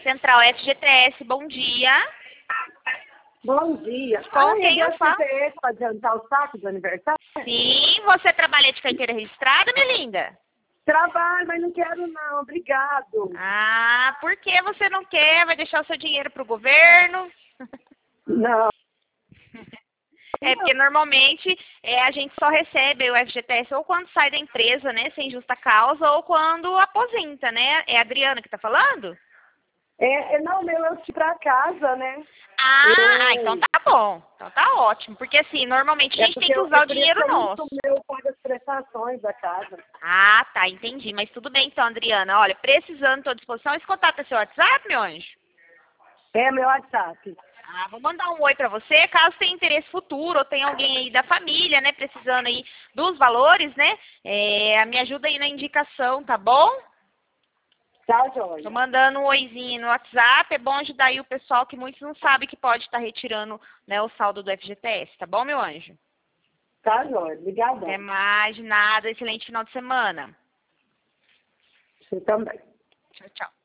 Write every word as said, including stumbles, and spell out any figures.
Central F G T S, bom dia. Bom dia. Com ah, quem eu falo? para adiantar o saque do aniversário? Sim, você trabalha de carteira registrada, minha linda? Trabalho, mas não quero não, obrigado. Ah, por que você não quer? Vai deixar o seu dinheiro pro governo? Não. É porque normalmente é, a gente só recebe o F G T S ou quando sai da empresa, né, sem justa causa, ou quando aposenta, né? É a Adriana que tá falando? É, é, não, meu, eu fui pra casa, né? Ah, Eu, ah, então tá bom. Então tá ótimo. Porque assim, normalmente a é gente tem porque que eu, usar eu o queria dinheiro que nosso. o meu paga as prestações da casa. Ah, tá, entendi. Mas tudo bem então, Adriana. Olha, precisando, tô à disposição. Esse contato é seu WhatsApp, meu anjo? É meu WhatsApp. Ah, vou mandar um oi pra você, caso tenha interesse futuro, ou tenha alguém aí da família, né, precisando aí dos valores, né, é, me ajuda aí na indicação, tá bom? Tá, Tô joia? mandando um oizinho no WhatsApp, é bom ajudar aí o pessoal que muitos não sabem que pode estar retirando, né, o saldo do F G T S, tá bom, meu anjo? Tá, joia? Até Obrigadão. mais, de nada, excelente final de semana. Você também. Tchau, tchau.